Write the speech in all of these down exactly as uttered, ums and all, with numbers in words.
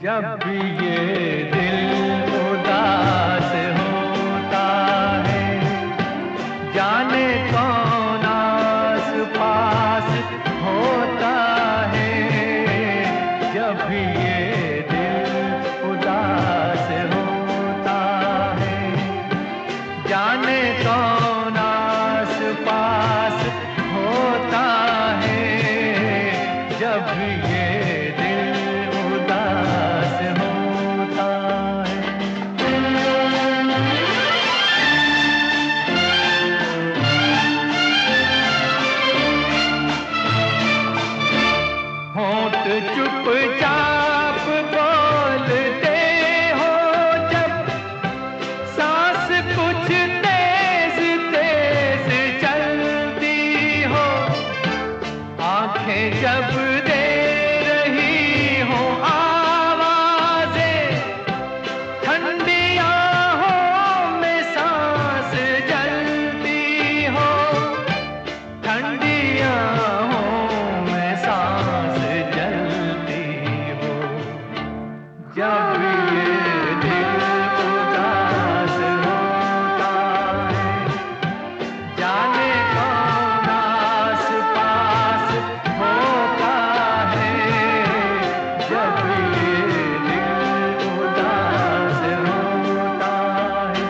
जब भी ये दिल उदास होता है, जाने कौन आस पास होता है। जब भी ये दिल उदास होता है, जाने कौन आस पास होता है। जब भी ये चुपचाप बोलते हो जब, सांस कुछ तेज तेज चलती हो, आंखें जब दे रही हो आवाज़ें, ठंडी आहों में सांस जलती हो, ठंडी आहों में सांस जब ये दिल उदास होता है, जाने कौन आस पास होता है। जब ये दिल उदास होता है।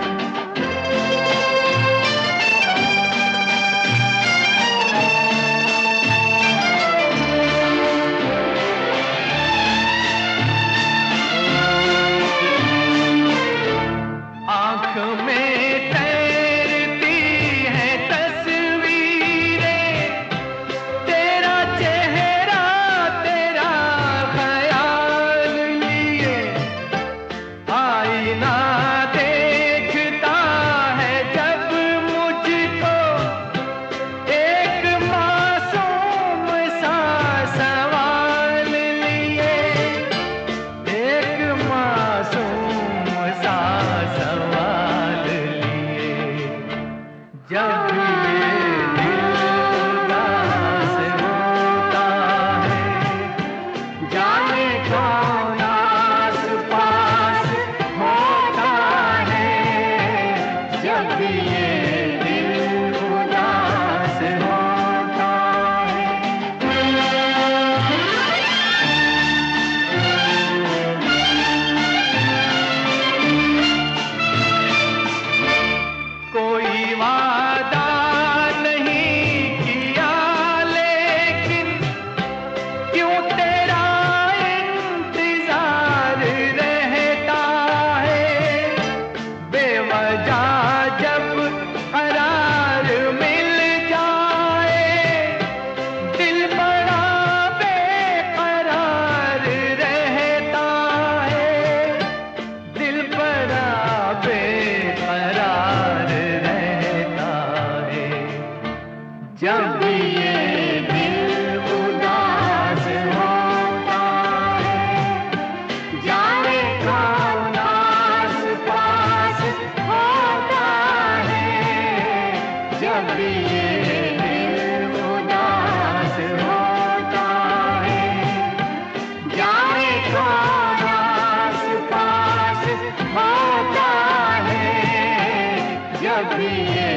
आँख में तैरती है तस्वीरें, तेरा चेहरा तेरा ख्याल लिए, आईना देखता है जब मुझको, एक मासूम सा सवाल लिए, एक मासूम सा सवाल लिए। जब ये दिल उदास होता है, जाने कौन आस पास होता है। जब ये दिल उदास होता है। कोई वादा नहीं किया लेकिन क्यों तेरा इंतजार रहता है। बेवजह जब करार मिल जाए, दिल बड़ा बेकरार रहता है, दिल बड़ा बेकरार रहता है। जब ये दिल उदास होता है, जाने कौन आस पास होता है। जब ये दिल उदास होता है, जाने कौन आस पास होता है। जब ये